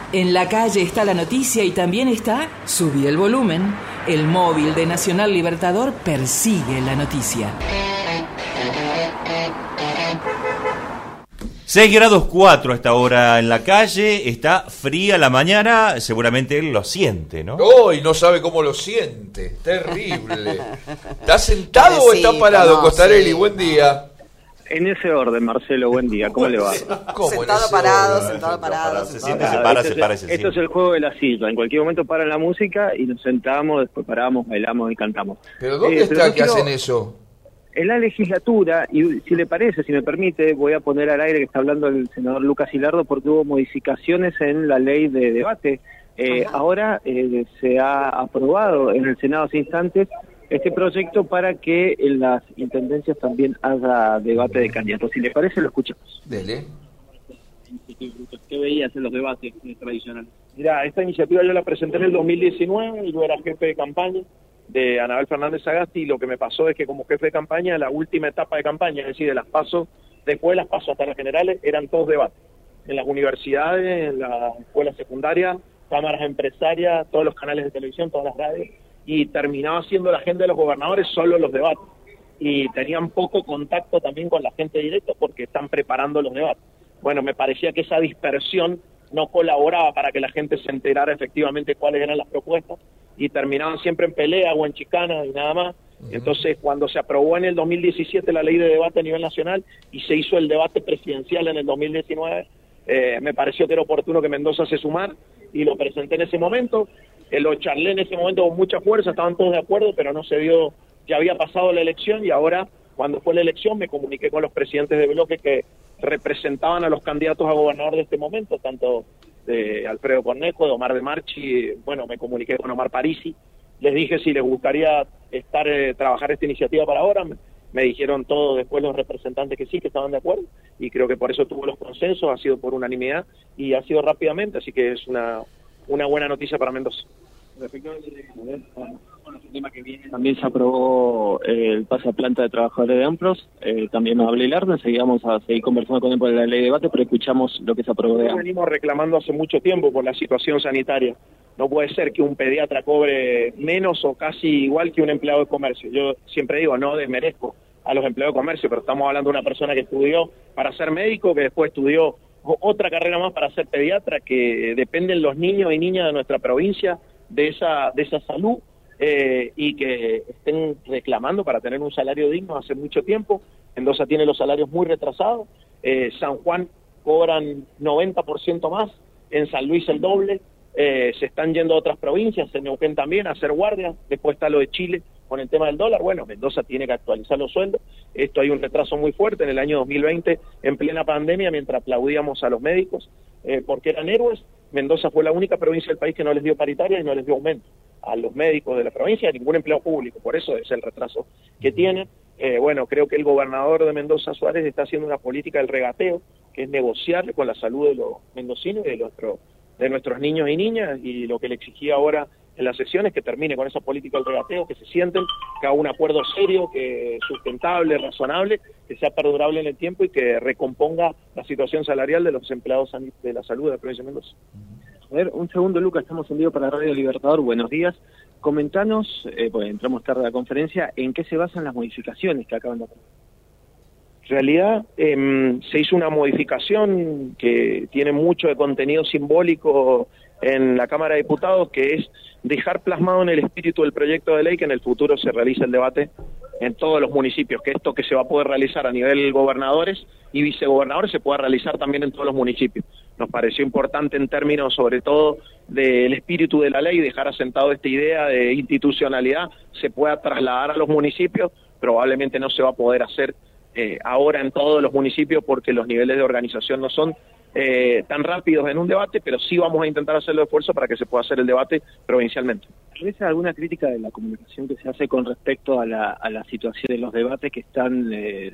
En la calle está la noticia y también está Subí el volumen. El móvil de Nacional Libertador persigue la noticia. 6 grados 4 a esta hora en la calle, está fría la mañana, seguramente él lo siente, ¿no? ¡Uy! No sabe cómo lo siente, terrible. ¿Está sentado o está parado, Costarelli? Buen día. En ese orden, Marcelo, buen día, ¿cómo le va? Sentado parado. Se siente, se para, se para, se siente. Esto es el juego de la silla, en cualquier momento paran la música y nos sentamos, después paramos, bailamos y cantamos. ¿Pero dónde está que hacen eso? En la legislatura, y si le parece, si me permite, voy a poner al aire que está hablando el senador Lucas Hilardo porque hubo modificaciones en la ley de debate. Ahora se ha aprobado en el Senado hace instantes este proyecto para que en las intendencias también haya debate de candidatos. Si le parece, lo escuchamos. Dele. ¿Qué veías en los debates tradicionales? Mirá, esta iniciativa yo la presenté en el 2019 y yo era jefe de campaña de Anabel Fernández Sagasti, y lo que me pasó es que como jefe de campaña, la última etapa de campaña, es decir, de las PASO, después de las PASO hasta las generales, eran todos debates. En las universidades, en las escuelas secundarias, cámaras empresarias, todos los canales de televisión, todas las radios, y terminaba siendo la gente de los gobernadores solo los debates. Y tenían poco contacto también con la gente directa porque están preparando los debates. Bueno, me parecía que esa dispersión no colaboraba para que la gente se enterara efectivamente cuáles eran las propuestas, y terminaban siempre en pelea o en chicana y nada más. Entonces, cuando se aprobó en el 2017 la ley de debate a nivel nacional y se hizo el debate presidencial en el 2019, me pareció que era oportuno que Mendoza se sumara y lo presenté en ese momento. Lo charlé en ese momento con mucha fuerza, estaban todos de acuerdo, pero no se dio, ya había pasado la elección, y ahora, cuando fue la elección, me comuniqué con los presidentes de bloque que representaban a los candidatos a gobernador de este momento, tanto de Alfredo Cornejo, de Omar de Marchi, bueno, me comuniqué con Omar Parisi, les dije si les gustaría trabajar esta iniciativa para ahora, me dijeron todos después los representantes que sí, que estaban de acuerdo, y creo que por eso tuvo los consensos, ha sido por unanimidad y ha sido rápidamente, así que es una buena noticia para Mendoza. Respecto al tema que viene, también se aprobó el pase a planta de trabajadores de AMPROS, también nos habló Hilardo, enseguida vamos a seguir conversando con él por la ley de debate, pero escuchamos lo que se aprobó de AMPROS. Venimos reclamando hace mucho tiempo por la situación sanitaria. No puede ser que un pediatra cobre menos o casi igual que un empleado de comercio. Yo siempre digo, no desmerezco a los empleados de comercio, pero estamos hablando de una persona que estudió para ser médico, que después estudió otra carrera más para ser pediatra, que dependen los niños y niñas de nuestra provincia de esa salud, y que estén reclamando para tener un salario digno hace mucho tiempo. Mendoza tiene los salarios muy retrasados, San Juan cobran 90% más, en San Luis el doble, se están yendo a otras provincias, en Neuquén también, a hacer guardia, después está lo de Chile con el tema del dólar. Bueno, Mendoza tiene que actualizar los sueldos, esto hay un retraso muy fuerte. En el año 2020, en plena pandemia, mientras aplaudíamos a los médicos porque eran héroes, Mendoza fue la única provincia del país que no les dio paritaria y no les dio aumento a los médicos de la provincia, a ningún empleado público, por eso es el retraso que tienen. Bueno, creo que el gobernador de Mendoza, Suárez, está haciendo una política del regateo, que es negociar con la salud de los mendocinos y de nuestros niños y niñas, y lo que le exigía ahora en las sesiones que termine con esa política del regateo, que se sienten, que haga un acuerdo serio, que sustentable, razonable, que sea perdurable en el tiempo y que recomponga la situación salarial de los empleados de la salud de la provincia de Mendoza. A ver, un segundo, Lucas, estamos en vivo para Radio Libertador, buenos días. Comentanos, pues entramos tarde a la conferencia, ¿en qué se basan las modificaciones que acaban de hacer? En realidad se hizo una modificación que tiene mucho de contenido simbólico en la Cámara de Diputados, que es dejar plasmado en el espíritu del proyecto de ley que en el futuro se realice el debate en todos los municipios, que esto que se va a poder realizar a nivel gobernadores y vicegobernadores se pueda realizar también en todos los municipios. Nos pareció importante en términos sobre todo del espíritu de la ley, dejar asentado esta idea de institucionalidad, se pueda trasladar a los municipios. Probablemente no se va a poder hacer ahora en todos los municipios porque los niveles de organización no son tan rápidos en un debate, pero sí vamos a intentar hacer el esfuerzo para que se pueda hacer el debate provincialmente. ¿Ves alguna crítica de la comunicación que se hace con respecto a la situación de los debates que están,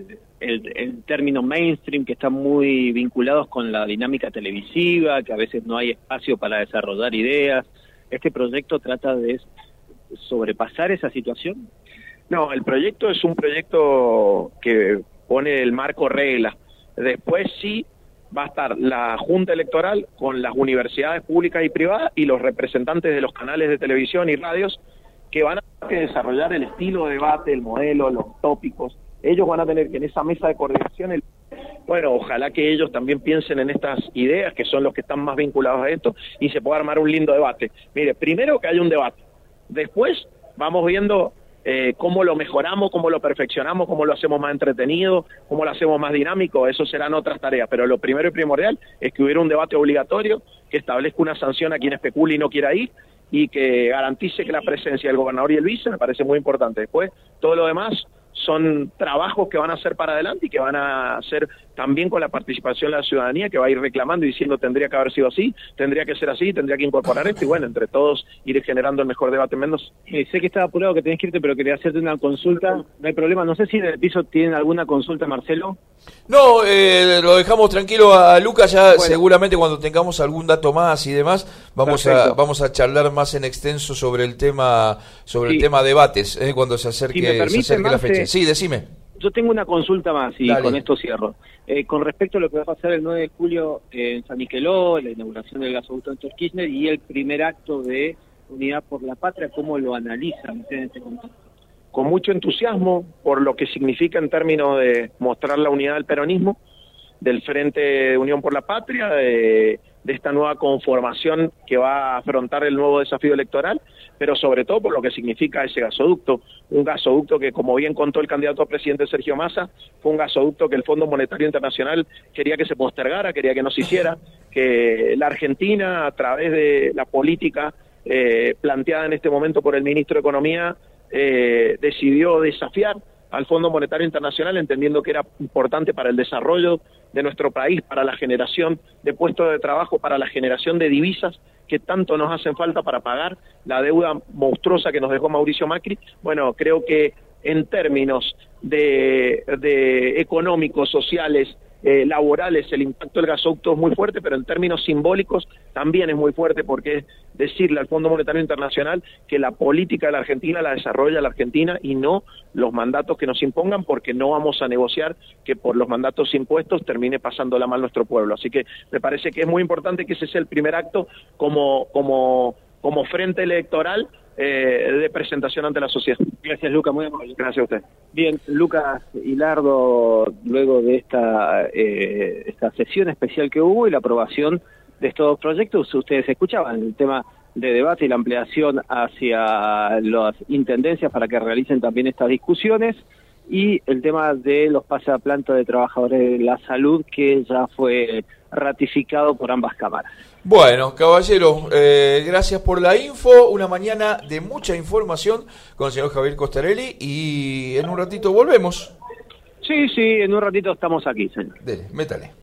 el término mainstream, que están muy vinculados con la dinámica televisiva, que a veces no hay espacio para desarrollar ideas? ¿Este proyecto trata de sobrepasar esa situación? No, el proyecto es un proyecto que pone el marco regla. Después sí va a estar la Junta Electoral con las universidades públicas y privadas y los representantes de los canales de televisión y radios que van a tener que desarrollar el estilo de debate, el modelo, los tópicos. Ellos van a tener que en esa mesa de coordinación, bueno, ojalá que ellos también piensen en estas ideas, que son los que están más vinculados a esto, y se pueda armar un lindo debate. Mire, primero que haya un debate, después vamos viendo cómo lo mejoramos, cómo lo perfeccionamos, cómo lo hacemos más entretenido, cómo lo hacemos más dinámico, eso serán otras tareas, pero lo primero y primordial es que hubiera un debate obligatorio, que establezca una sanción a quien especule y no quiera ir, y que garantice que la presencia del gobernador y el vice me parece muy importante. Después, todo lo demás son trabajos que van a hacer para adelante y que van a hacer también con la participación de la ciudadanía, que va a ir reclamando y diciendo tendría que haber sido así, tendría que ser así, tendría que incorporar esto, y bueno, entre todos ir generando el mejor debate en Mendoza. Sé que estaba apurado, que tenés que irte, pero quería hacerte una consulta, no hay problema, no sé si en el piso tienen alguna consulta, Marcelo. No, lo dejamos tranquilo a Lucas, ya bueno. Seguramente cuando tengamos algún dato más y demás, vamos a charlar más en extenso sobre el tema debates, cuando se acerque, si me permite, la fecha. Sí, decime. Yo tengo una consulta más y Dale. Con esto cierro. Con respecto a lo que va a pasar el 9 de julio en San Miqueló, la inauguración del gasoducto Néstor Kirchner y el primer acto de Unidad por la Patria, ¿cómo lo analizan ustedes en este contexto? Con mucho entusiasmo por lo que significa en términos de mostrar la unidad del peronismo, del Frente de Unión por la Patria, de esta nueva conformación que va a afrontar el nuevo desafío electoral, pero sobre todo por lo que significa ese gasoducto, un gasoducto que, como bien contó el candidato a presidente Sergio Massa, fue un gasoducto que el Fondo Monetario Internacional quería que se postergara, quería que no se hiciera, que la Argentina, a través de la política planteada en este momento por el ministro de Economía, decidió desafiar al Fondo Monetario Internacional, entendiendo que era importante para el desarrollo de nuestro país, para la generación de puestos de trabajo, para la generación de divisas que tanto nos hacen falta para pagar la deuda monstruosa que nos dejó Mauricio Macri. Bueno, creo que en términos de económicos, sociales, laborales, el impacto del gasoducto es muy fuerte, pero en términos simbólicos también es muy fuerte, porque es decirle al Fondo Monetario Internacional que la política de la Argentina la desarrolla la Argentina y no los mandatos que nos impongan, porque no vamos a negociar que por los mandatos impuestos termine pasándola mal nuestro pueblo. Así que me parece que es muy importante que ese sea el primer acto como frente electoral de presentación ante la sociedad. Gracias, Lucas, muy amable. Gracias a usted. Bien, Lucas Hilardo, luego de esta sesión especial que hubo y la aprobación de estos proyectos, ustedes escuchaban el tema de debate y la ampliación hacia las intendencias para que realicen también estas discusiones, y el tema de los pases a planta de trabajadores de la salud, que ya fue ratificado por ambas cámaras. Bueno, caballero, gracias por la info, una mañana de mucha información con el señor Javier Costarelli, y en un ratito volvemos. Sí, en un ratito estamos aquí, señor. Dele, métale.